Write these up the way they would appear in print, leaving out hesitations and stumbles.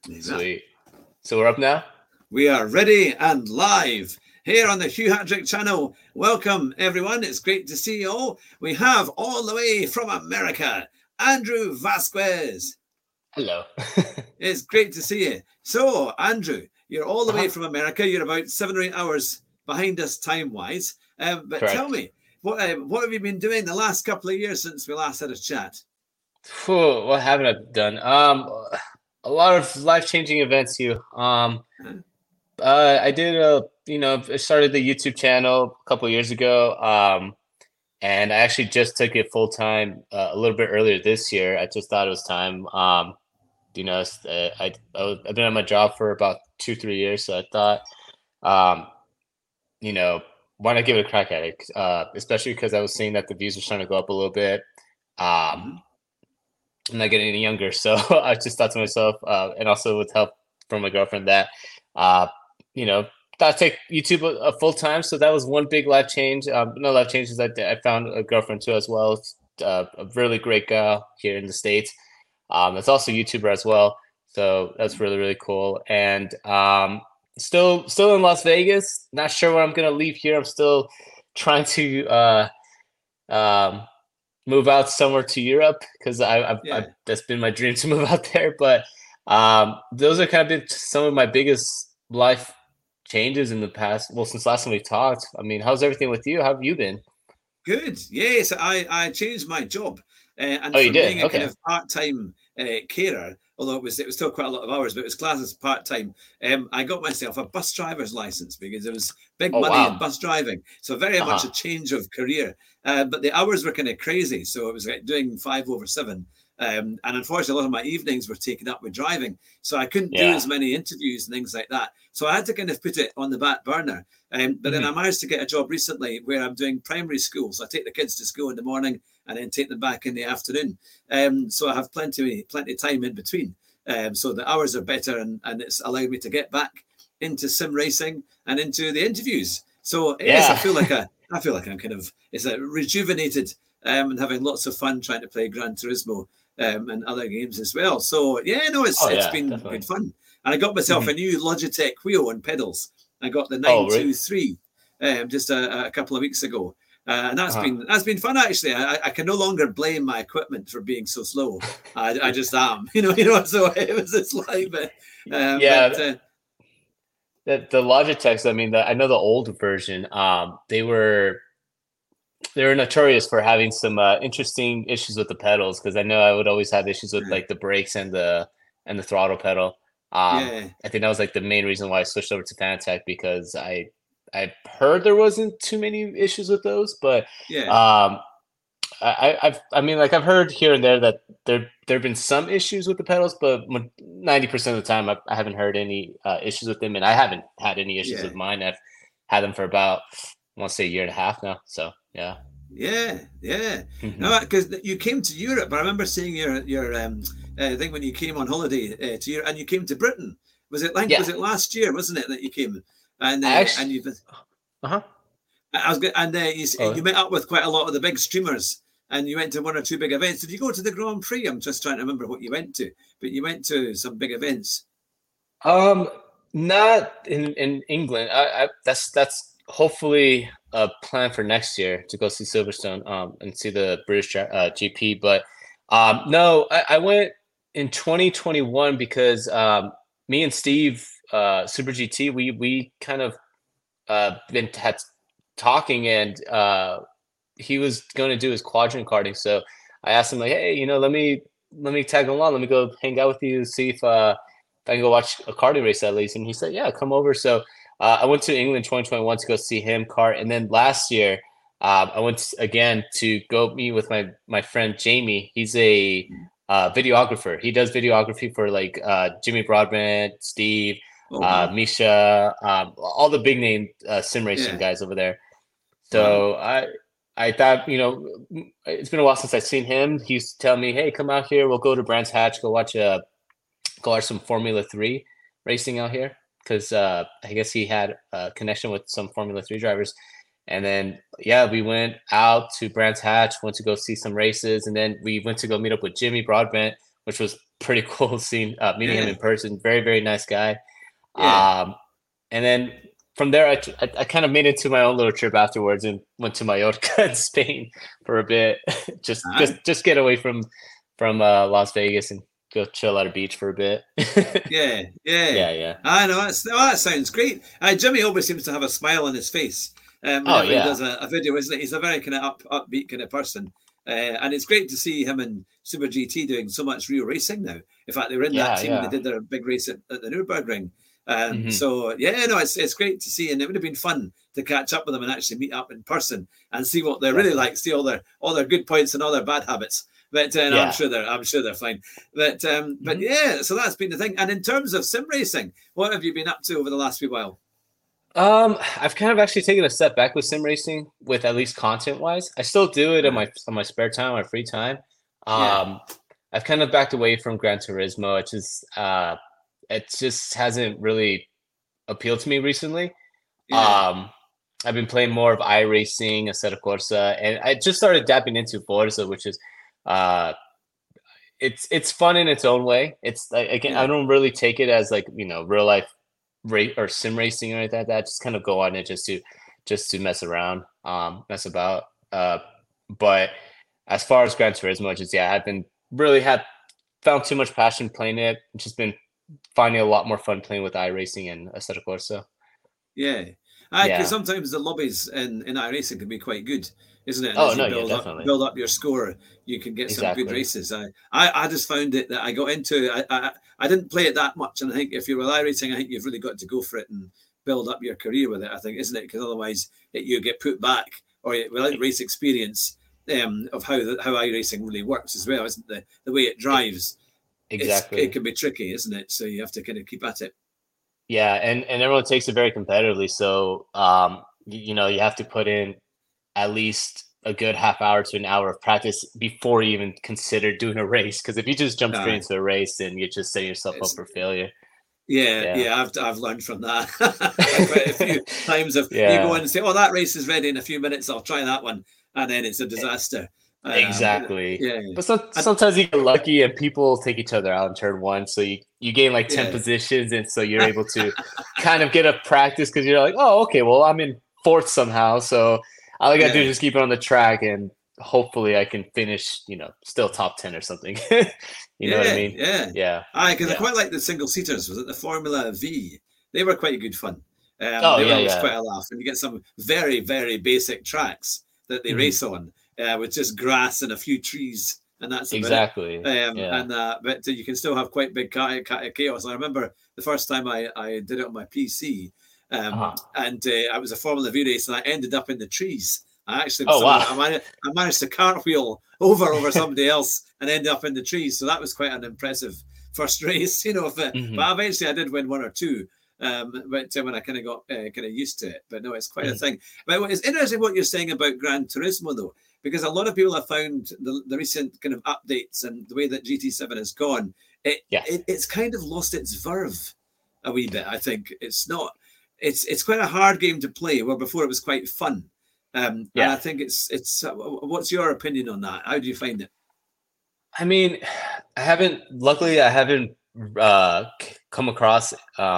Sweet. So we're up now? We are ready and live here on the Hugh Hatrick channel. Welcome, everyone. It's great to see you all. We have all the way from America, Andrew Vasquez. Hello. It's great to see you. So, Andrew, you're all the way from America. You're about 7 or 8 hours behind us time-wise. But Correct. Tell me, what have you been doing the last couple of years since we last had a chat? What haven't I done? A lot of life-changing events, Hugh. I did I started the YouTube channel a couple of years ago. And I actually just took it full time a little bit earlier this year. I just thought it was time. I've been at my job for about 2-3 years, so I thought, why not give it a crack at it? Especially because I was seeing that the views were starting to go up a little bit. I'm not getting any younger, so I just thought to myself, and also with help from my girlfriend, that thought I'd take YouTube a full time. So that was one big life change. No life changes. I found a girlfriend too as well. A really great girl here in the States. That's also a YouTuber as well. So that's really, really cool. And still in Las Vegas. Not sure when I'm gonna leave here. I'm still trying to move out somewhere to Europe because that's been my dream to move out there. But those are kind of been some of my biggest life changes in the past. Well, since last time we talked. I mean, how's everything with you? How have you been? Good. Yes, I changed my job, and Oh, you from did? being a kind Okay. of part-time carer, although it was still quite a lot of hours, but it was classed as part-time. I got myself a bus driver's license because there was big Oh, money in wow. bus driving, so very much Uh-huh. a change of career. But the hours were kind of crazy, so it was like doing 5/7. And unfortunately, a lot of my evenings were taken up with driving, so I couldn't do Yeah. as many interviews and things like that. So I had to kind of put it on the back burner. But then I managed to get a job recently where I'm doing primary schools. I take the kids to school in the morning and then take them back in the afternoon. So I have plenty of time in between. So the hours are better, and it's allowed me to get back into sim racing and into the interviews. So yes, Yeah. I feel like I'm kind of rejuvenated and having lots of fun trying to play Gran Turismo and other games as well. So yeah, no, Oh, it's yeah, been definitely. good fun. And I got myself a new Logitech wheel and pedals. I got the Oh, really? 923 just a couple of weeks ago. And Uh-huh. that's been fun actually. I can no longer blame my equipment for being so slow. I just am, So it was just like, but Yeah, the Logitechs, I mean, I know the old version, they were notorious for having some interesting issues with the pedals, because I know I would always have issues with like the brakes and the throttle pedal. yeah, I think that was like the main reason why I switched over to Fanatec, because I heard there wasn't too many issues with those, but yeah, um, I mean, like, I've heard here and there that there've been some issues with the pedals, but 90% of the time I haven't heard any issues with them, and I haven't had any issues yeah. with mine. I've had them for about, I want to say, a year and a half now. So yeah. Yeah, yeah. Hmm. No, because you came to Europe. I remember seeing your thing when you came on holiday to Europe, and you came to Britain. Yeah, Was it last year, wasn't it, that you came? I And actually. you Uh-huh. I was good, and you Oh, met up with quite a lot of the big streamers, and you went to one or two big events. Did you go to the Grand Prix? I'm just trying to remember what you went to, but you went to some big events. um, not in England. That's hopefully a plan for next year, to go see Silverstone and see the British GP. But no, I went in 2021 because me and Steve, Super GT, we kind of been had talking, and he was going to do his quadrant karting. So I asked him, like, hey, let me tag along. Let me go hang out with you, see if I can go watch a karting race at least. And he said, yeah, come over. So I went to England 2021 to go see him kart, and then last year I went again to go meet with my friend Jamie. He's a videographer. He does videography for like Jimmy Broadbent, Steve, Oh wow, Misha, all the big name sim racing yeah, guys over there. wow, So I thought, it's been a while since I've seen him. He used to tell me, hey, come out here. We'll go to Brands Hatch, go watch some Formula 3 racing out here. Because I guess he had a connection with some Formula 3 drivers. And then, yeah, we went out to Brands Hatch, went to go see some races. And then we went to go meet up with Jimmy Broadbent, which was pretty cool seeing meeting him Yeah, in person. Very, very nice guy. yeah. And then from there, I kind of made it to my own little trip afterwards and went to Mallorca in Spain for a bit, Aye. just get away from Las Vegas and go chill at a beach for a bit. Yeah, yeah. Yeah, yeah. I know that sounds great. Jimmy always seems to have a smile on his face Oh whenever he yeah, does a video, isn't it? He's a very kind of upbeat kind of person, and it's great to see him and Super GT doing so much real racing now. In fact, they were in that yeah, team when they yeah. did their big race at the Nürburgring. Hmm. So yeah, no, it's great to see, and it would have been fun to catch up with them and actually meet up in person and see what they're really Definitely. like, see all their good points and all their bad habits. But no, Yeah. I'm sure they're fine. But Hmm. yeah, so that's been the thing. And in terms of sim racing, what have you been up to over the last wee while? I've kind of actually taken a step back with sim racing, with at least content wise. I still do it on my spare time, my free time. Yeah, Um, I've kind of backed away from Gran Turismo. It just hasn't really appealed to me recently. yeah, Um, I've been playing more of iRacing, Assetto Corsa, and I just started dabbing into Forza, which is uh it's fun in its own way. It's like, again, I yeah, don't really take it as like, real life rate or sim racing or anything like that. I just kind of go on it just to mess around, mess about. But as far as Gran Turismo, just yeah, I've been really had found too much passion playing it. Just been finding a lot more fun playing with iRacing and Assetto Corsa. yeah. Because Yeah. sometimes the lobbies in iRacing can be quite good, isn't it? And Oh as you no, yeah, definitely. build up your score, you can get some good Exactly. races. I just found it that I got into. I didn't play it that much, and I think if you're with iRacing, I think you've really got to go for it and build up your career with it. I think, isn't it? Because otherwise, you get put back, or without E- race experience of how iRacing really works as well, isn't the way it e- drives? It Exactly. can be tricky, isn't it? So you have to kind of keep at it. Yeah, and everyone takes it very competitively. So you have to put in at least a good half hour to an hour of practice before you even consider doing a race. Because if you just jump straight Uh, into a race, then you're just setting yourself up it's for failure. Yeah, Yeah. yeah, I've learned from that quite a few times. If you go in Yeah, and say, "Oh, that race is ready in a few minutes," I'll try that one, and then it's a e- disaster. Um, exactly. yeah, But and sometimes you get lucky and people take each other out in turn one. So you gain like 10 yeah, positions. And so you're able to kind of get a practice because you're like, oh, okay, well, I'm in fourth somehow. So all I got to do is yeah, just keep it on the track and hopefully I can finish, still top 10 or something. You know what I yeah, mean? yeah. Yeah. Because I Yeah. quite like the single seaters. Was it the Formula V? They were quite good fun. Oh, They were yeah, always yeah. quite a laugh, and you get some very very basic tracks that they Mhm. race on with just grass and a few trees, and that's about it. Exactly. Yeah. But you can still have quite big chaos. I remember the first time I did it on my PC, Uh-huh. and I was a Formula V race, and I ended up in the trees. I actually Oh, wow. I managed to cartwheel over somebody else and end up in the trees. So that was quite an impressive first race, Hmm. But eventually I did win one or two. But when I kind of got kind of used to it, but no, it's quite a Hmm. thing. But it's interesting what you're saying about Gran Turismo, though, because a lot of people have found the recent kind of updates and the way that GT7 has gone, Yes. it's kind of lost its verve a wee bit. I think it's not. It's quite a hard game to play, where before it was quite fun. And Yeah. I think it's. What's your opinion on that? How do you find it? I mean, luckily, I haven't come across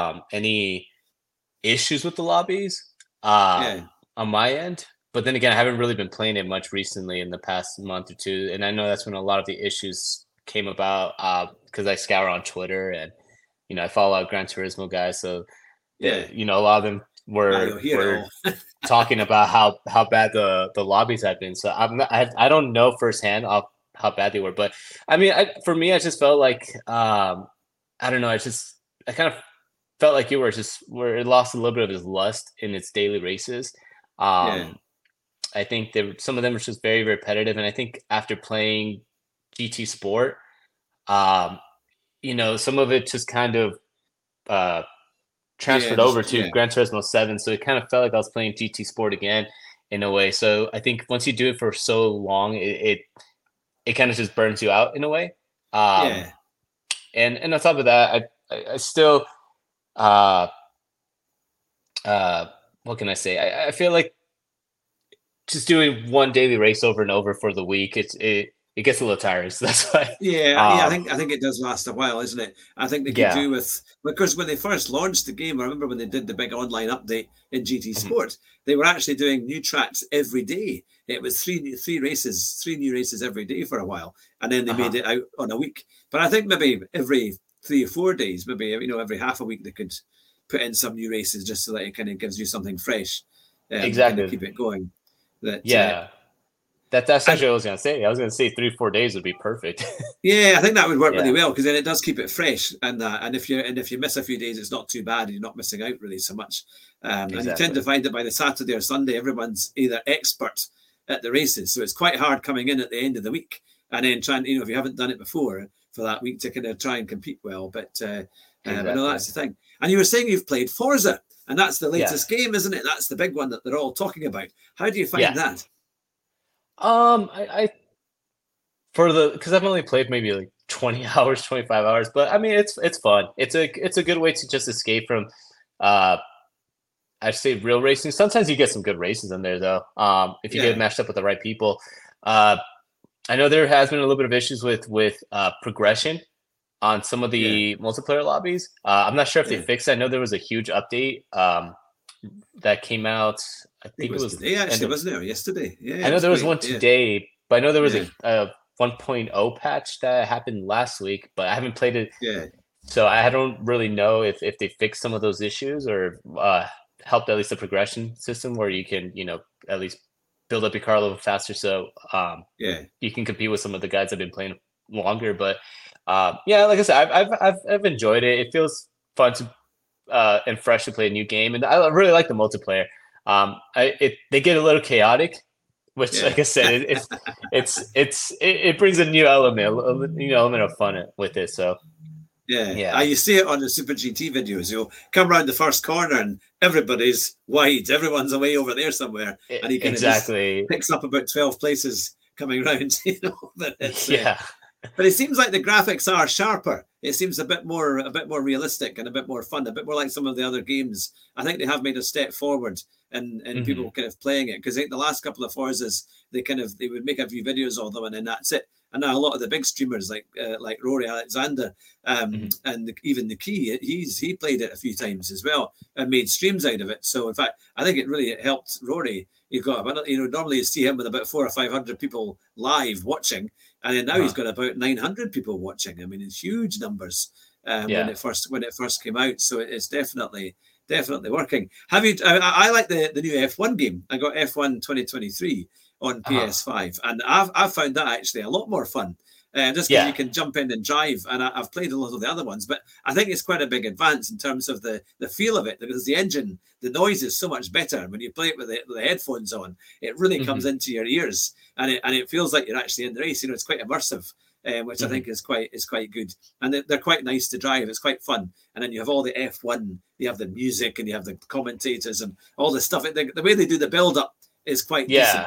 any issues with the lobbies Yeah, on my end. But then again, I haven't really been playing it much recently in the past month or two, and I know that's when a lot of the issues came about because I scour on Twitter and I follow a lot of Gran Turismo guys, so yeah. a lot of them You'll hear it were all. talking about how bad the lobbies have been. So I don't know firsthand of how bad they were, but I mean, for me, I just felt like I don't know. I kind of felt like where it lost a little bit of its lust in its daily races. Yeah, Um, I think some of them were just very repetitive, and I think after playing GT Sport, um, some of it just kind of uh, yeah, transferred over to yeah, Gran Turismo 7, so it kind of felt like I was playing GT Sport again in a way. So I think once you do it for so long, it kind of just burns you out in a way. Um, yeah, and on top of that, I still uh, uh, what can I say? I feel like just doing one daily race over and over for the week. it gets a little tiring. So that's why. Yeah. I think it does last a while, isn't it? I think they could Yeah. do with because when they first launched the game, I remember when they did the big online update in GT Mhm. Sport, they were actually doing new tracks every day. It was three races, three new races every day for a while, and then they made Uh-huh. it out on a week. But I think maybe every 3 or 4 days, maybe every half a week, they could put in some new races just so that it kind of gives you something fresh, to kind of Exactly. keep it going. That Yeah. That's and actually what I was gonna say. I was gonna say 3 4 days would be perfect. Yeah, I think that would work really Yeah. well because then it does keep it fresh, and if you miss a few days, it's not too bad. You're not missing out really so much, and you tend to Exactly. find that by the Saturday or Sunday, everyone's either expert at the races, so it's quite hard coming in at the end of the week and then trying, if you haven't done it before for that week to kind of try and compete well. But no, Exactly. that's the thing. And you were saying you've played Forza, and that's the Yeah. latest game, isn't it? That's the big one that they're all talking about. How do you find Yeah. that? I for the because I've only played maybe like 20 hours, 25 hours, but I mean it's fun. It's a good way to just escape from uh I'd say real racing. Sometimes you get some good races in there though. If you get Yeah, matched up with the right people. Uh I know there has been a little bit of issues with progression on some of yeah, the multiplayer lobbies. I'm not sure if they yeah. fixed it. I know there was a huge update that came out. I It think it was was today, end actually, of. wasn't it? Or yesterday? Yeah, I it know was there was great. one Yeah, today, but I know there was yeah, a 1.0 patch that happened last week, but I haven't played it, yeah. so I don't really know if they fixed some of those issues or helped at least the progression system where you can at least build up your car a little faster, so Yeah, you can compete with some of the guys that have been playing longer. But yeah, like I said, I've enjoyed it. It feels fun to and fresh to play a new game, and I really like the multiplayer. They get a little chaotic, which, yeah, like I said, it brings a new element, element of fun with it. So yeah. yeah, You see it on the Super GT videos. You'll come around the first corner and everybody's wide. Everyone's away over there somewhere, and he kind of just exactly. picks up about 12 places coming round. But Yeah, but it seems like the graphics are sharper. It seems a bit more realistic and a bit more fun, a bit more like some of the other games. I think they have made a step forward in hmm people kind of playing it because I think the last couple of Forzas they would make a few videos of them and then that's it. And now a lot of the big streamers like Rory Alexander hmm and even the Key, he played it a few times as well and made streams out of it. So in fact, I think it really helped Rory. You've got normally you see him with about 400 or 500 people live watching, and then now he's uh-huh. got about 900 people watching. I mean, it's huge numbers Yeah, when it first came out. So it's definitely working. Have you? I like the new F1 game. I got F1 2023 on uh-huh. PS5, and I've found that actually a lot more fun. Just because you Yeah, can jump in and drive, and I've played a lot of the other ones, but I think it's quite a big advance in terms of the feel of it because the engine, the noise is so much better when you play it with the headphones on. It really comes hmm into your ears, and it feels like you're actually in the race. It's quite immersive, which I hmm think is quite good, and they're quite nice to drive. It's quite fun, and then you have all the F1, you have the music, and you have the commentators and all the stuff. The way they do the build up is quite decent. yeah,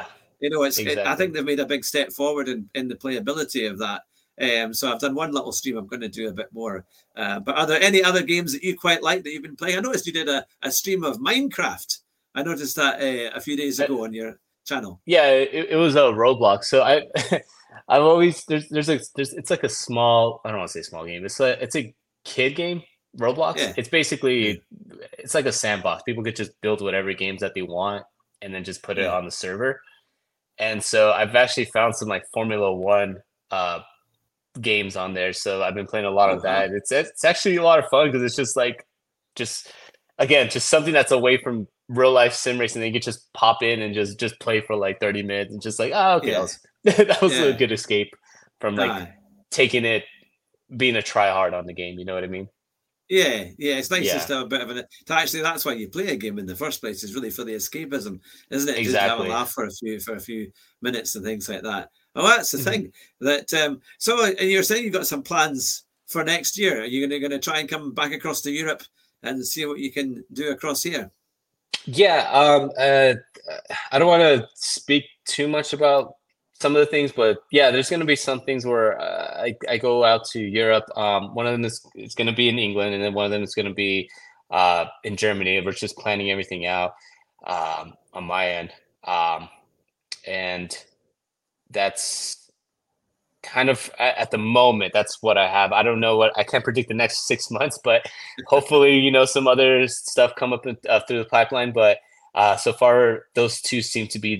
I think exactly. they've made a big step forward in the playability of that. So I've done one little stream. I'm going to do a bit more. But are there any other games that you quite like that you've been playing? I noticed you did a stream of Minecraft. I noticed that a few days Uh, ago on your channel. Yeah, it was a Roblox. So I've always there's it's like a small, I don't want to say small game. It's a kid game, Roblox. Yeah, It's yeah, basically it's like a sandbox. People could just build whatever games that they want and then just put it yeah. on the server. And so I've actually found some like Formula One uh games on there. So I've been playing a lot Oh of that. wow. It's actually a lot of fun because it's just like just again just something that's away from real life sim racing. They could just pop in and just play for like 30 minutes and just like okay, that Yeah, was that was a yeah. good escape from like Aye. taking it being a try hard on the game. You know what I mean? Yeah. It's nice just Yeah, to have a bit of an. To actually, that's why you play a game in the first place. Is really for the escapism, isn't it? Just to have a exactly. laugh for a few minutes and things like that. Oh, that's the Mhm. thing. That so, and you're saying you've got some plans for next year. Are you going to try and come back across to Europe and see what you can do across here? Yeah, I don't want to speak too much about some of the things, but yeah, there's going to be some things where I go out to Europe. One of them is it's going to be in England, and then one of them is going to be in Germany. We're just planning everything out on my end, and that's kind of at the moment, that's what I have. I don't know I can't predict the next 6 months, but hopefully, some other stuff come up through the pipeline. But so far, those two seem to be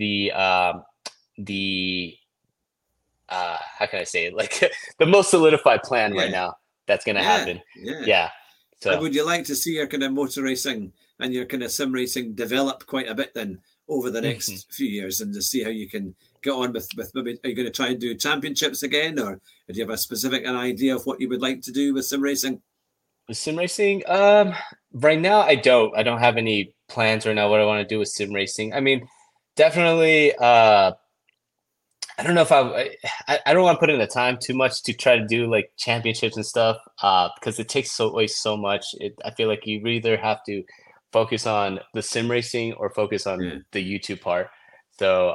the how can I say it? Like the most solidified plan right now that's going to happen. Yeah. So and would you like to see your kind of motor racing and your kind of sim racing develop quite a bit then over the next few years, and to see how you can get on with maybe, are you going to try and do championships again, or do you have a specific idea of what you would like to do with sim racing? With sim racing, right now I don't have any plans right now what I want to do with sim racing. I mean, definitely I don't know if I don't want to put in the time too much to try to do like championships and stuff because it takes away so much. I feel like you either have to focus on the sim racing or focus on the YouTube part. So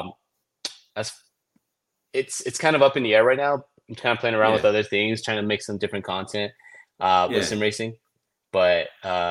it's kind of up in the air right now. I'm kind of playing around with other things, trying to make some different content with sim racing. But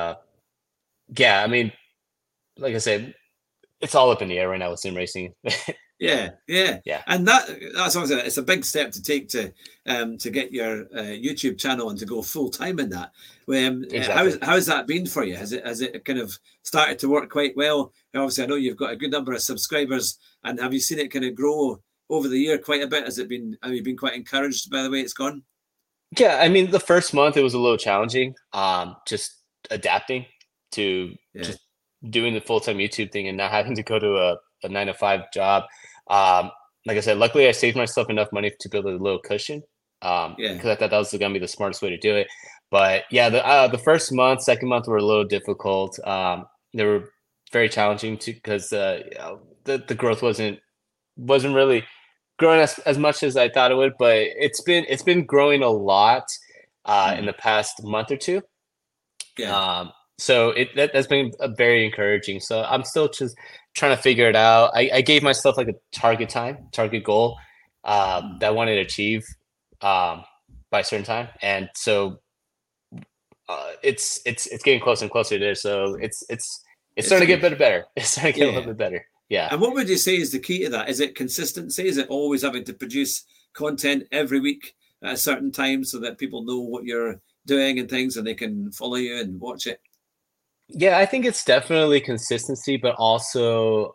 I mean, like I said, it's all up in the air right now with sim racing. Yeah. And that's obviously it's a big step to take to get your YouTube channel and to go full time in that. Exactly. How's that been for you? Has it kind of started to work quite well? Obviously, I know you've got a good number of subscribers, and have you seen it kind of grow over the year quite a bit? Have you been quite encouraged by the way it's gone? Yeah, I mean, the first month it was a little challenging, just adapting to just doing the full-time YouTube thing and not having to go to a 9-to-5 job. Like I said, luckily I saved myself enough money to build a little cushion. Because I thought that was going to be the smartest way to do it. But yeah, the first month, second month were a little difficult. They were very challenging because the growth wasn't really growing as much as I thought it would. But it's been growing a lot in the past month or two. So that's been very encouraging. So I'm still just trying to figure it out. I gave myself like a target goal that I wanted to achieve by a certain time, and so it's getting closer and closer there. So it's starting to get better. It's starting to get a little bit better. Yeah. And what would you say is the key to that? Is it consistency? Is it always having to produce content every week at a certain time so that people know what you're doing and things, and they can follow you and watch it? Yeah, I think it's definitely consistency, but also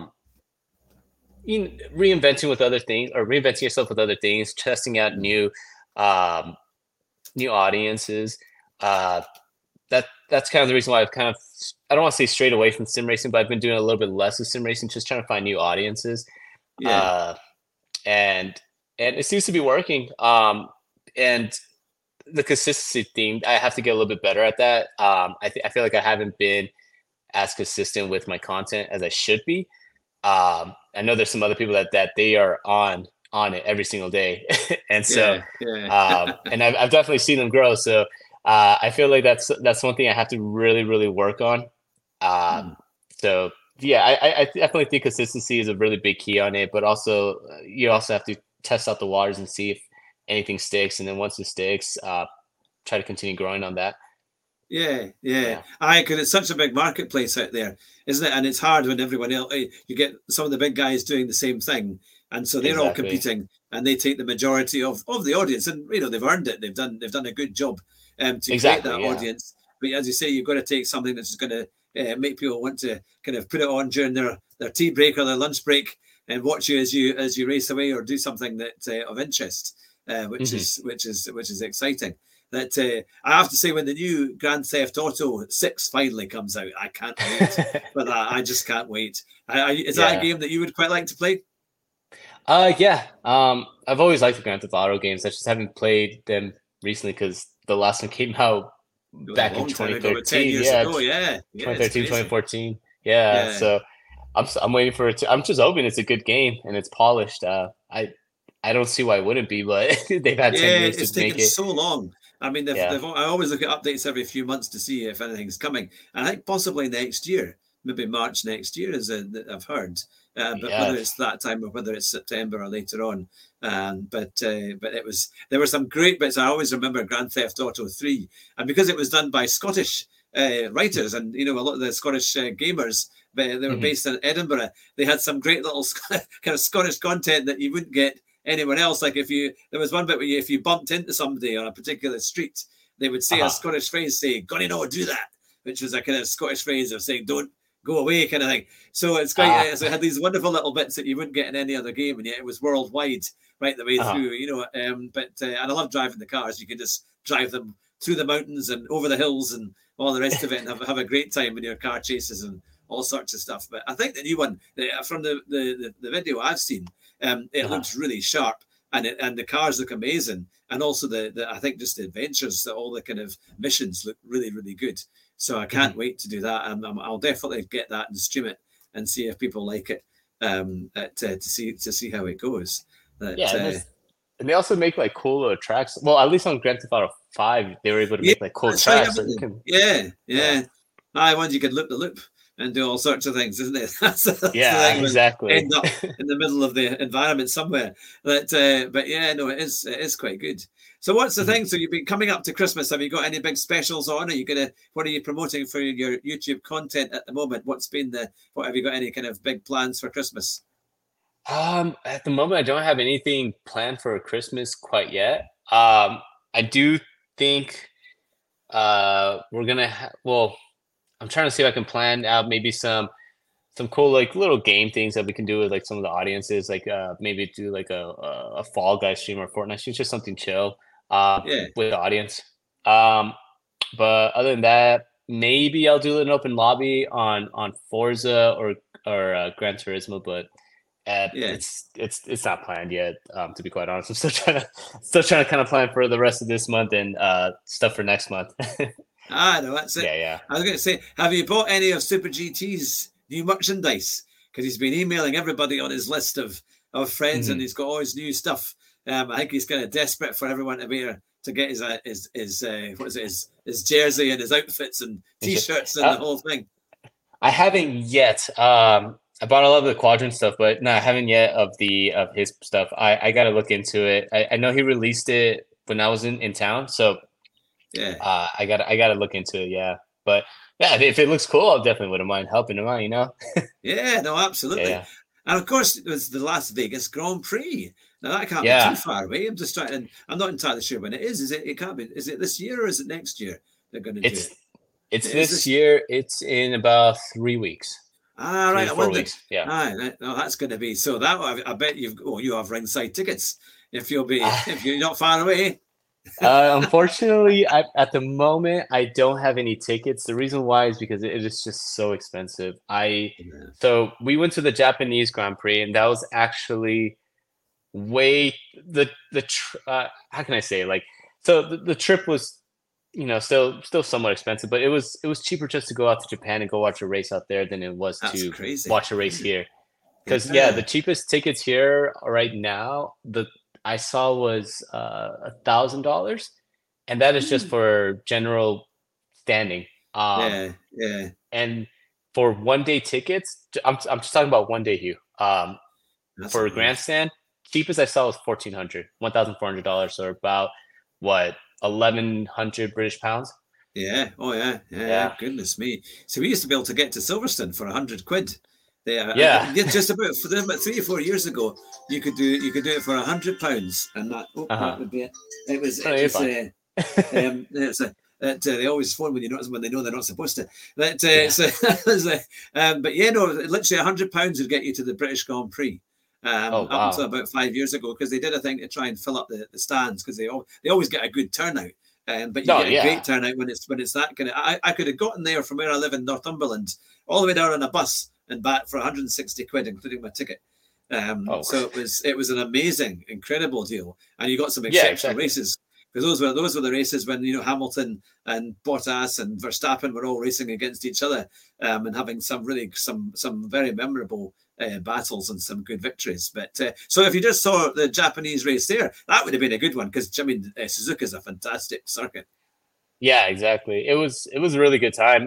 reinventing with other things, or reinventing yourself with other things, testing out new audiences. That's kind of the reason why I don't want to say straight away from sim racing, but I've been doing a little bit less of sim racing, just trying to find new audiences. And it seems to be working. And the consistency theme, I have to get a little bit better at that. I feel like I haven't been as consistent with my content as I should be. I know there's some other people that they are on it every single day, and so and I've definitely seen them grow. So I feel like that's one thing I have to really, really work on. So yeah, I definitely think consistency is a really big key on it, but also you also have to test out the waters and see if anything sticks, and then once it sticks, try to continue growing on that. Yeah. Because it's such a big marketplace out there, isn't it? And it's hard when everyone else, you get some of the big guys doing the same thing, and so they're all competing, and they take the majority of the audience, and they've earned it. They've done a good job to create that audience. But as you say, you've got to take something that's going to make people want to kind of put it on during their tea break or their lunch break and watch you as you race away, or do something that of interest. Which is exciting. That I have to say, when the new Grand Theft Auto 6 finally comes out, I can't wait for that. I just can't wait. Is that a game that you would quite like to play? I've always liked the Grand Theft Auto games. I just haven't played them recently because the last one came out back in 2013. 10 years ago, 2013, 2014. Yeah, so I'm waiting for it to. I'm just hoping it's a good game and it's polished. I don't see why it wouldn't be, but they've had 10 years to make it. It's taken so long. I mean, I always look at updates every few months to see if anything's coming. And I think possibly next year, maybe March next year, as I've heard. But whether it's that time or whether it's September or later on. But there were some great bits. I always remember Grand Theft Auto 3. And because it was done by Scottish writers, and a lot of the Scottish gamers, they were based in Edinburgh, they had some great little kind of Scottish content that you wouldn't get anyone else. Like there was one bit where if you bumped into somebody on a particular street, they would say a Scottish phrase, say, "Gonna no do that," which was a kind of Scottish phrase of saying, "Don't go away," kind of thing. So it's quite. So it had these wonderful little bits that you wouldn't get in any other game, and yet it was worldwide right the way through. You know, and I love driving the cars. You can just drive them through the mountains and over the hills and all the rest of it, and have a great time in your car chases and all sorts of stuff. But I think the new one, from the video I've seen, it looks really sharp, and the cars look amazing, and also the I think just the adventures, all the kind of missions look really, really good. So I can't wait to do that. I'll definitely get that and stream it and see if people like it, to see how it goes. And they also make like cool little tracks. Well, at least on Grand Theft Auto 5, they were able to make like cool tracks. Ones you could loop the loop and do all sorts of things, isn't it? That's exactly. End up in the middle of the environment somewhere. But yeah, no, it is quite good. So what's the thing? So you've been coming up to Christmas. Have you got any big specials on? What are you promoting for your YouTube content at the moment? What have you got any kind of big plans for Christmas? At the moment, I don't have anything planned for Christmas quite yet. I do think we're gonna I'm trying to see if I can plan out maybe some cool like little game things that we can do with like some of the audiences, like maybe do like a Fall Guys stream or Fortnite stream, just something chill with the audience. But other than that, maybe I'll do an open lobby on Forza or Gran Turismo, but it's not planned yet. To be quite honest, I'm still trying to kind of plan for the rest of this month and stuff for next month. No, that's it. Yeah. I was going to say, have you bought any of Super GT's new merchandise? Because he's been emailing everybody on his list of friends, and he's got all his new stuff. I think he's kind of desperate for everyone to get his jersey and his outfits and T-shirts and the whole thing. I haven't yet. I bought a lot of the Quadrant stuff, but no, I haven't yet of his stuff. I got to look into it. I know he released it when I was in town, so. Yeah, I gotta look into it. Yeah, but yeah, if it looks cool, I definitely wouldn't mind helping him out. You know. Yeah, no, absolutely. Yeah. And of course, it was the Las Vegas Grand Prix. Now that can't be too far away. I'm just trying, and I'm not entirely sure when it is. Is it? It can't be. Is it this year or is it next year? They're going to do it. It's this year. It's in about 3 weeks. Right. 4 weeks. Yeah. No, that's going to be so. That I bet you have ringside tickets if you're not far away. Unfortunately, at the moment, I don't have any tickets. The reason why is because it is just so expensive. So we went to the Japanese Grand Prix, and that was actually how can I say, like, so the trip was, still somewhat expensive, but it was cheaper just to go out to Japan and go watch a race out there than it was watch a race here. Because the cheapest tickets here right now, I saw was $1,000, and that is just for general standing. And for 1 day tickets, I'm just talking about 1 day, Hugh. For a grandstand, cheapest I saw was $1,400, or about what, 1,100 British pounds. Yeah. Oh yeah. Goodness me. So we used to be able to get to Silverstone for £100. Just about 3 or 4 years ago, you could do it for £100, and that would be it. They always phone when they know they're not supposed to. But literally £100 would get you to the British Grand Prix. Up until about 5 years ago, because they did a thing to try and fill up the stands, because they always get a good turnout. But you get a great turnout when it's that kind of. I could have gotten there from where I live in Northumberland all the way down on a bus and back for £160, including my ticket. So it was an amazing, incredible deal, and you got some exceptional races, because those were the races when Hamilton and Bottas and Verstappen were all racing against each other, and having some very memorable battles and some good victories. But so if you just saw the Japanese race there, that would have been a good one, because Suzuka is a fantastic circuit. Yeah, exactly. It was a really good time.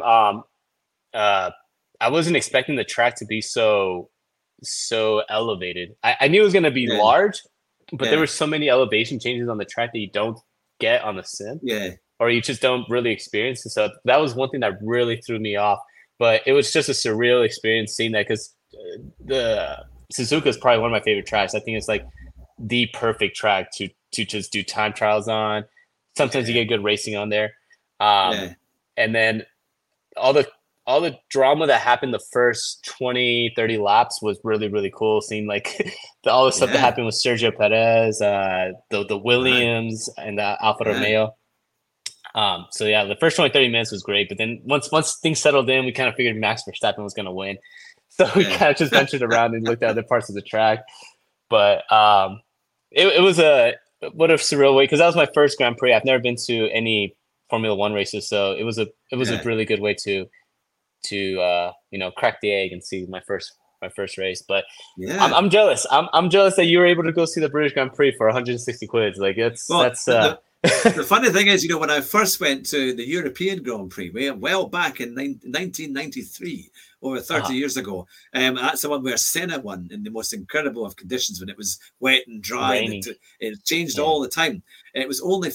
I wasn't expecting the track to be so elevated. I knew it was going to be large, but there were so many elevation changes on the track that you don't get on the sim, or you just don't really experience it. So that was one thing that really threw me off. But it was just a surreal experience seeing that, because the Suzuka is probably one of my favorite tracks. I think it's like the perfect track to just do time trials on. Sometimes you Yeah, get good racing on there. Um, yeah, and then all the all the drama that happened the first 20, 30 laps was really, really cool. Seeing like all the stuff that yeah. happened with Sergio Perez, the Aye, Williams and the Alfa yeah, Romeo. So yeah, the first 20, 30 minutes was great, but then once things settled in, we kind of figured Max Verstappen was going to win. So we yeah. kind of just ventured around and looked at other parts of the track. But it was a what a surreal way, because that was my first Grand Prix. I've never been to any Formula One races, so it was a Yeah, really good way to crack the egg and see my first race. But yeah. I'm jealous. I'm jealous that you were able to go see the British Grand Prix for 160 quid. Like Well, that's the funny thing is, when I first went to the European Grand Prix, well back in 1993, over 30 uh, years ago, that's the one where Senna won in the most incredible of conditions when it was wet and dry and raining. it changed Yeah. all the time. It was only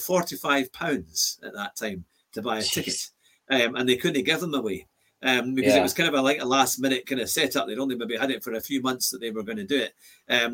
£45 at that time to buy a ticket, Jeez. and they couldn't give them away. Because it Yeah. was kind of like a last minute kind of setup. They'd only maybe had it for a few months that they were going to do it,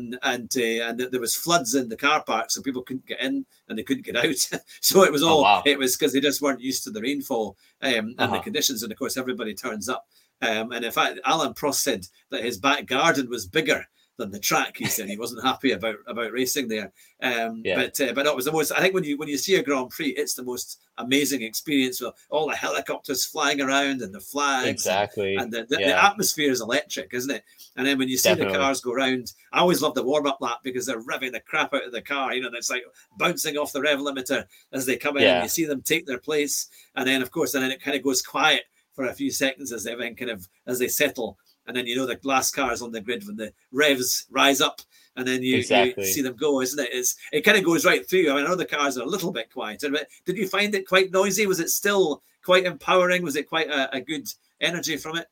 and there was floods in the car park, so people couldn't get in and they couldn't get out. So Oh wow. it was because they just weren't used to the rainfall and the Uh-huh. conditions. And of course, everybody turns up. And in fact, Alan Prost said that his back garden was bigger than the track. He said he wasn't happy about racing there. Yeah. But it was the most. I think when you see a Grand Prix, it's the most amazing experience with all the helicopters flying around and the flags Exactly. and the Yeah. atmosphere is electric, isn't it? And then when you see the Definitely. cars go round, I always love the warm up lap because they're revving the crap out of the car. That's like bouncing off the rev limiter as they come in, and you Yeah. see them take their place. And then, of course, it kind of goes quiet for a few seconds as they then as they settle. And then the last cars on the grid when the revs rise up, and then you see Exactly. them go, isn't it? It kind of goes right through. I mean, I know the cars are a little bit quieter, but did you find it quite noisy? Was it still quite empowering? Was it quite a good energy from it?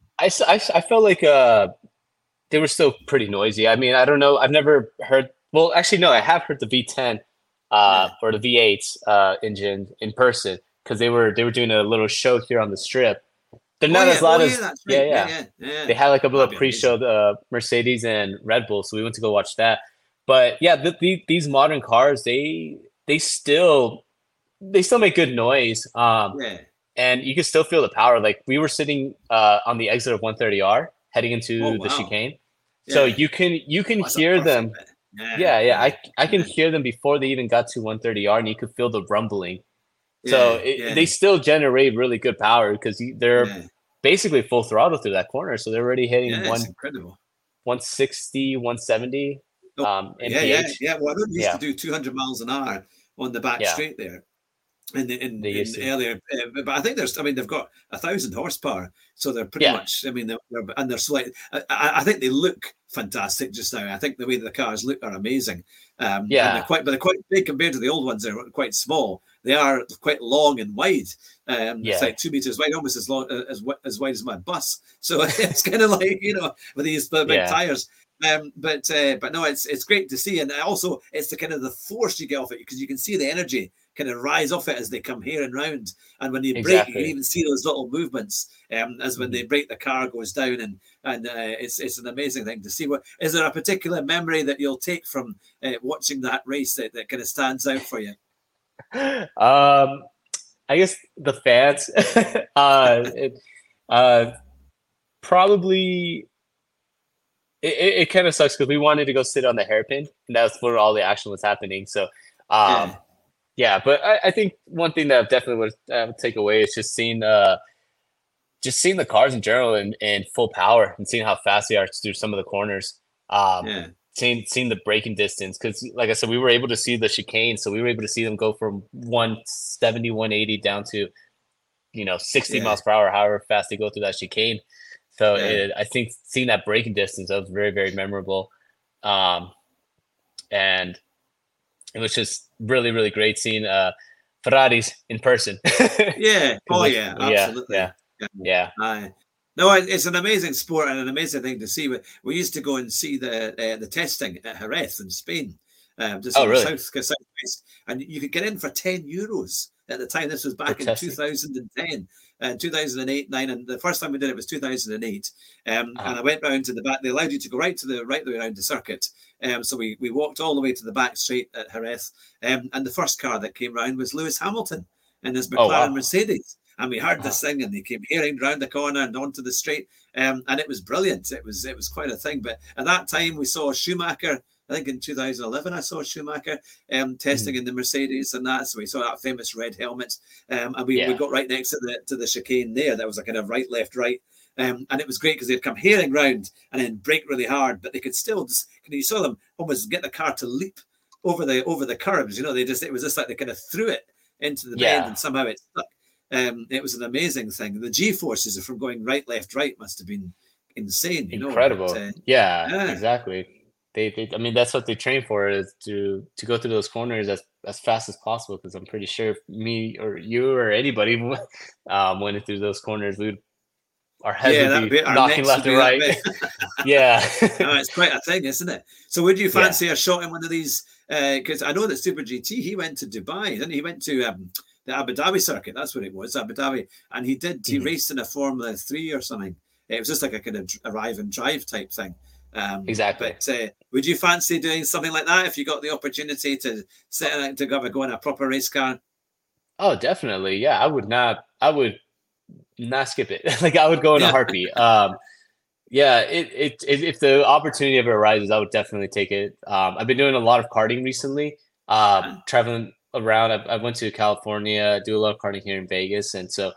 I felt like they were still pretty noisy. I mean, I don't know. I've never heard. Well, actually, no. I have heard the V10 Yeah. or the V8 engine in person, because they were doing a little show here on the strip. They're Oh not yeah. as Oh loud yeah. as That's yeah, right. Yeah. yeah. Yeah. Yeah. They had like a little That'd be amazing. pre-show, Mercedes and Red Bull, so we went to go watch that. But yeah, these modern cars, they still they still make good noise. Yeah. And you can still feel the power. Like we were sitting on the exit of 130R heading Oh into the wow. chicane, so Yeah. you can Oh, that's a hear perfect them. bit. Yeah. Yeah, yeah. Yeah. I can hear them before they even got to 130R, and you could feel the rumbling. So Yeah. Yeah. they still generate really good power, because they're Yeah. basically full throttle through that corner. So they're already hitting Yeah. It's incredible. 160, 170 Oh, yeah, yeah, mph. yeah. Well, I don't used to Yeah, do 200 miles an hour on the back yeah. straight there in They used to. earlier, but I think I mean, they've got 1,000 horsepower, so they're pretty Yeah, much. I mean, they're slight. I think they look fantastic just now. I think the way the cars look are amazing, and yeah, they're quite big compared to the old ones. They're quite small. They are quite long and wide. It's yeah, like 2 meters wide, almost as long as wide as my bus. So it's kind of like with these big yeah. tires. But no, it's great to see, and also it's the kind of the force you get off it because you can see the energy kind of rise off it as they come here and round, and when you brake, you can Exactly. even see those little movements as when Mhm. they brake, the car goes down, and it's an amazing thing to see. What is there a particular memory that you'll take from watching that race that kind of stands out for you? I guess the fans. It, uh, probably it kind of sucks, because we wanted to go sit on the hairpin, and that's where all the action was happening. So, um, Yeah, yeah. But I think one thing that I definitely would take away is just seeing the cars in general in full power, and seeing how fast they are through some of the corners. Um, yeah, seeing the braking distance, because like I said, we were able to see the chicane, so we were able to see them go from 170, 180 down to 60 yeah, miles per hour, however fast they go through that chicane. So yeah, I think seeing that braking distance, that was very, very memorable. Um, and it was just really, really great seeing Ferraris in person. yeah. Because Oh yeah, yeah, absolutely. yeah, Yeah. yeah. No, it's an amazing sport and an amazing thing to see. We used to go and see the testing at Jerez in Spain, just Oh, on the really? southwest, and you could get in for €10 at the time. This was For back in testing. 2010 and 2008, 9, and the first time we did it was 2008. And Uh-huh. I went round to the back. They allowed you to go right the way around the circuit. So we walked all the way to the back straight at Jerez. And the first car that came round was Lewis Hamilton in his Oh McLaren wow. Mercedes. And we heard Uh-huh. this thing, and they came hearing round the corner and onto the straight, and it was brilliant. It was quite a thing. But at that time, we saw Schumacher. I think in 2011, I saw Schumacher testing in the Mercedes and that. So we saw that famous red helmet, and we got right next to the chicane there. That was a kind of right, left, right. And it was great because they'd come hearing round and then brake really hard, but they could still just, you saw them almost get the car to leap over the curbs. It was just like they kind of threw it into the bend and somehow it stuck. It was an amazing thing. The G-forces from going right, left, right must have been insane. Incredible. Exactly. They I mean, that's what they train for, is to go through those corners as fast as possible. Because I'm pretty sure if me or you or anybody went through those corners, our heads would be knocking left and right. Yeah. No, it's quite a thing, isn't it? So would you fancy a shot in one of these? Because I know that Super GT, he went to Dubai, didn't he? He went to the Abu Dhabi circuit. That's what it was, Abu Dhabi. And he raced in a Formula 3 or something. It was just like a kind of arrive and drive type thing. Exactly. But would you fancy doing something like that if you got the opportunity to go in a proper race car? Oh, definitely. Yeah, I would not skip it. Like, I would go in a heartbeat. Yeah, if the opportunity ever arises, I would definitely take it. I've been doing a lot of karting recently, traveling around. I went to California, do a lot of karting here in Vegas, and so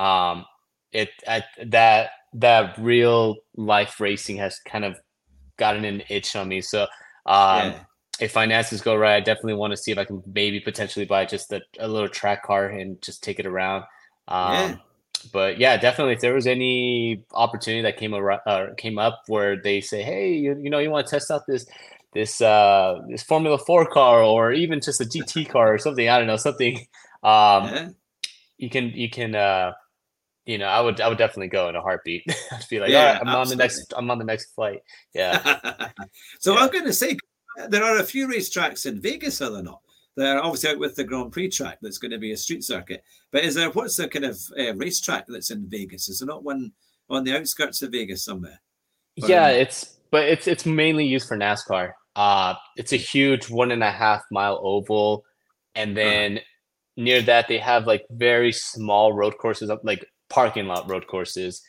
that real life racing has kind of gotten an itch on me. So if finances go right, I definitely want to see if I can maybe potentially buy just a little track car and just take it around. But yeah, definitely, if there was any opportunity that came up where they say, hey, you want to test out this Formula 4 car, or even just a GT car or something, I don't know, something, you can I would definitely go in a heartbeat. I'd be like, all right, I'm on the next flight. Yeah. So I'm going to say, there are a few racetracks in Vegas, are there not? They're obviously out with the Grand Prix track that's going to be a street circuit. But what's the kind of racetrack that's in Vegas? Is there not one on the outskirts of Vegas somewhere? Yeah, it's mainly used for NASCAR. It's a huge 1.5 mile oval, and then near that they have like very small road courses, like parking lot road courses,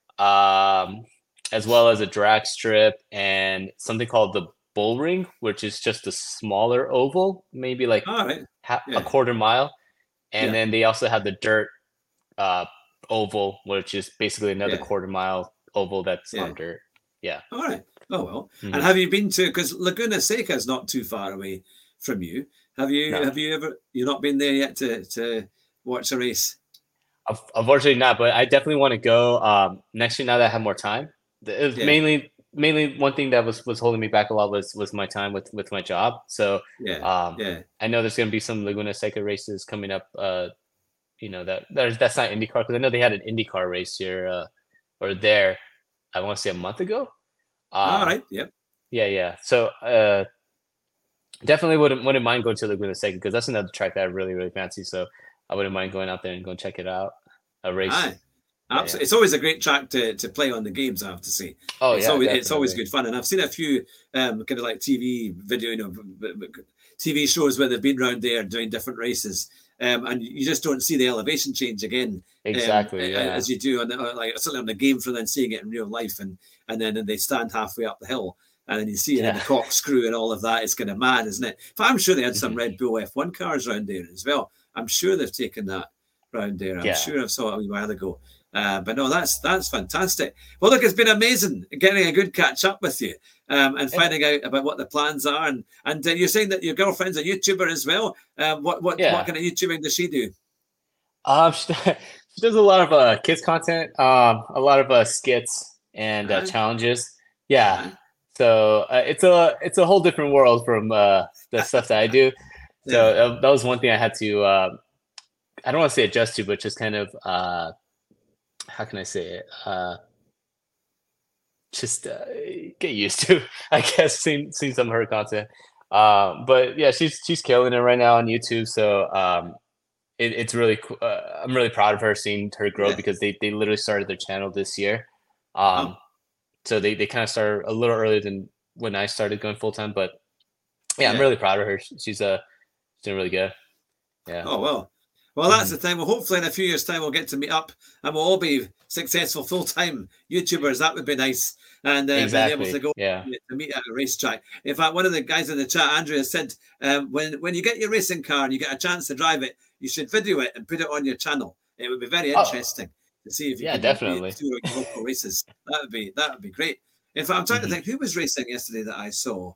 as well as a drag strip and something called the Bull Ring, which is just a smaller oval, maybe like a quarter mile. And then they also have the dirt oval, which is basically another quarter mile oval that's on dirt. Yeah. All right. Oh, well. Mm-hmm. And have you been to, because Laguna Seca is not too far away from you. Have you not been there yet to watch a race? Unfortunately not, but I definitely want to go next year now that I have more time. It was mainly one thing that was holding me back a lot was my time with my job. So I know there's going to be some Laguna Seca races coming up. That's not IndyCar, because I know they had an IndyCar race here or there. I want to say a month ago. All right. Yep. Yeah. So definitely wouldn't mind going to Laguna Seca, because that's another track that I really, really fancy. So I wouldn't mind going out there and go check it out. A race. Absolutely. It's always a great track to play on the games, I have to say. Oh, it's always good fun. And I've seen a few kind of like TV video, TV shows where they've been around there doing different races. And you just don't see the elevation change again. Exactly. As you do certainly on the game, for then seeing it in real life. And then they stand halfway up the hill, and then you see it in the corkscrew and all of that. It's kind of mad, isn't it? But I'm sure they had some Red Bull F1 cars around there as well. I'm sure they've taken that round there. I'm sure I saw it a wee while ago. But no, that's fantastic. Well, look, it's been amazing getting a good catch up with you and finding out about what the plans are. And you're saying that your girlfriend's a YouTuber as well. What kind of YouTubing does she do? She does a lot of kids content, a lot of skits and challenges. Yeah. So it's a whole different world from the stuff that I do. So that was one thing I had to, I don't want to say adjust to, but just kind of, how can I say it? Just get used to, I guess, seeing some of her content. But yeah, she's killing it right now on YouTube. So it's really I'm really proud of her, seeing her grow, Yeah. because they literally started their channel this year. Wow. So they kind of started a little earlier than when I started going full time, but yeah, I'm Yeah. really proud of her. She's doing really good. Yeah. Oh, well. Well, that's the thing. Well, hopefully in a few years' time, we'll get to meet up and we'll all be successful full-time YouTubers. That would be nice. And being able to Exactly. go Yeah. to meet at a racetrack. In fact, one of the guys in the chat, Andrea, said, when you get your racing car and you get a chance to drive it, you should video it and put it on your channel. It would be very Oh, interesting to see if you yeah, can definitely. do your local races. That would be great. In fact, I'm trying to think who was racing yesterday that I saw.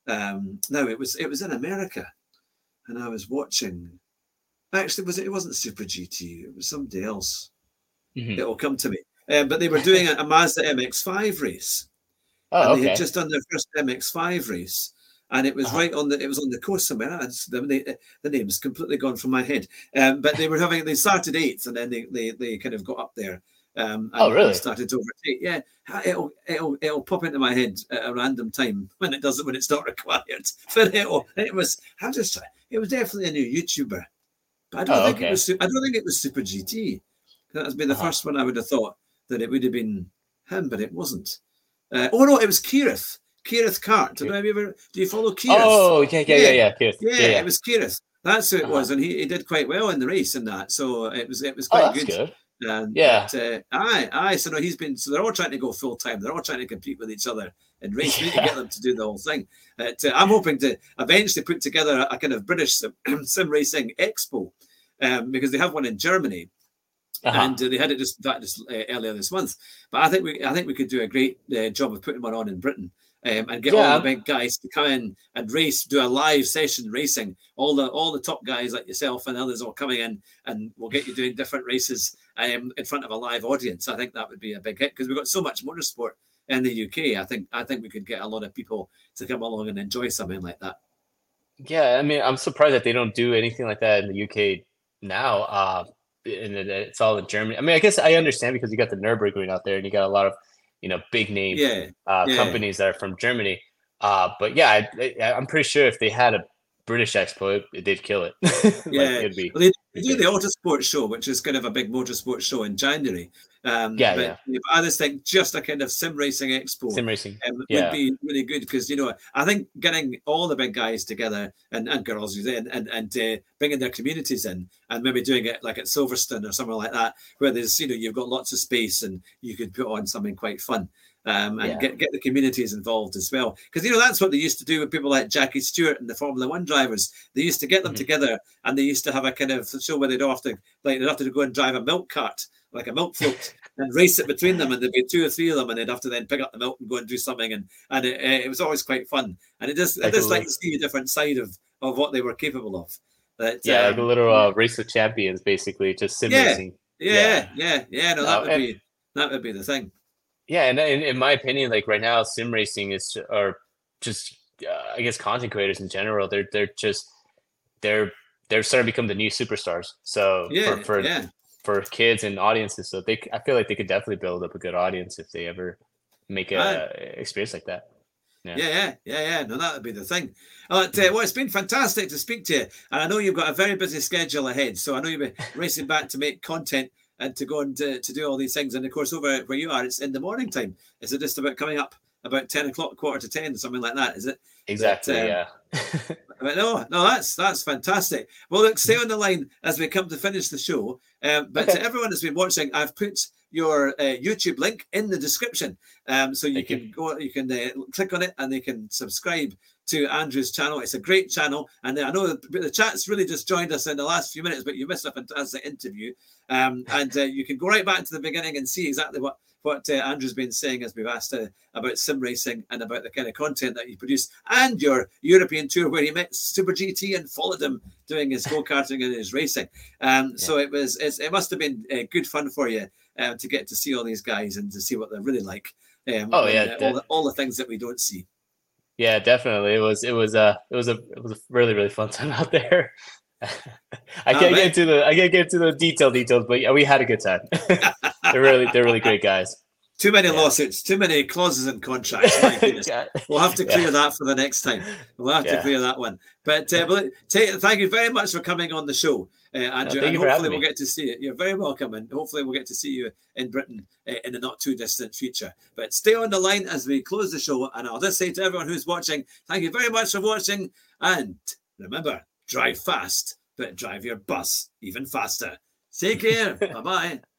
No, it was in America, and I was watching. Actually, it wasn't Super GT. It was somebody else. It will come to me. But they were doing a Mazda MX-5 race, Oh, and they had okay. just done their first MX-5 race, and it was right on the. It was on the coast somewhere. The name's completely gone from my head. But they started eighth, and then they kind of got up there. And Really? started to overtake. Yeah, it'll pop into my head at a random time when it's not required. But it was definitely a new YouTuber. But I don't think Okay. it was Super GT. That has been the first one I would have thought that it would have been him, but it wasn't. Oh no, it was Kirith. Kirith Cart. Do you follow Kirith? Oh, yeah. Yeah, Yeah. it was Kirith. That's who it was, and he did quite well in the race in that. So it was Oh, quite that's good. good. Yeah. But, so no, so they're all trying to go full time. They're all trying to compete with each other in race. We need to get them to do the whole thing. I'm hoping to eventually put together a kind of British sim racing expo, because they have one in Germany, and they had it just earlier this month. But I think we could do a great job of putting one on in Britain. And get all the big guys to come in and race, do a live session racing. All the top guys like yourself and others all coming in, and we'll get you doing different races in front of a live audience. I think that would be a big hit because we've got so much motorsport in the UK. I think we could get a lot of people to come along and enjoy something like that. Yeah, I mean, I'm surprised that they don't do anything like that in the UK now. And it's all in Germany. I mean, I guess I understand because you got the Nürburgring out there, and you got a lot of big name companies that are from Germany. But yeah, I'm pretty sure if they had a British Expo, they'd kill it. Yeah, it'd be. Well, they do the Autosport show, which is kind of a big motorsport show in January. But I just think just a kind of sim racing expo would be really good because I think getting all the big guys together and girls and bringing their communities in and maybe doing it like at Silverstone or somewhere like that, where there's you've got lots of space and you could put on something quite fun. And get the communities involved as well. Because, that's what they used to do with people like Jackie Stewart and the Formula One drivers. They used to get them together and they used to have a kind of show where they'd have to go and drive a milk cart, like a milk float, and race it between them. And there'd be 2 or 3 of them and they'd have to then pick up the milk and go and do something. And it was always quite fun. And it just like to see a different side of what they were capable of. Like a little race of champions, basically, just sim racing. Yeah. No, that would be the thing. Yeah, and in my opinion, like right now, sim racing are just I guess content creators in general. They're starting to become the new superstars. So for kids and audiences, so I feel like they could definitely build up a good audience if they ever make a experience like that. Yeah. No, that would be the thing. Well, it's been fantastic to speak to you, and I know you've got a very busy schedule ahead. So I know you'll be racing back to make content and to go and to do all these things. And of course, over where you are, it's in the morning time. Is it just about coming up about 10 o'clock, 9:45, something like that? Is it? Exactly. Yeah. But no, that's fantastic. Well, look, stay on the line as we come to finish the show. But to everyone that's been watching, I've put your YouTube link in the description, so you can click on it and they can subscribe to Andrew's channel. It's a great channel, and I know the chat's really just joined us in the last few minutes, but you missed a fantastic interview, and you can go right back to the beginning and see exactly what Andrew's been saying as we've asked about sim racing and about the kind of content that you produce and your European tour where he met Super GT and followed him doing his go-karting and his racing. So it must have been good fun for you to get to see all these guys and to see what they're really like. All the things that we don't see. Yeah, definitely. It was a really, really fun time out there. I can't get into the details, but we had a good time. They're really great guys. Too many lawsuits, too many clauses in contracts. My goodness. We'll have to clear that for the next time. We'll have to clear that one. But thank you very much for coming on the show. Andrew, thank and you for hopefully having we'll me. get to see it. You're very welcome, and hopefully we'll get to see you in Britain in the not too distant future. But stay on the line as we close the show, and I'll just say to everyone who's watching, thank you very much for watching, and remember, drive fast, but drive your bus even faster. Take care. Bye-bye.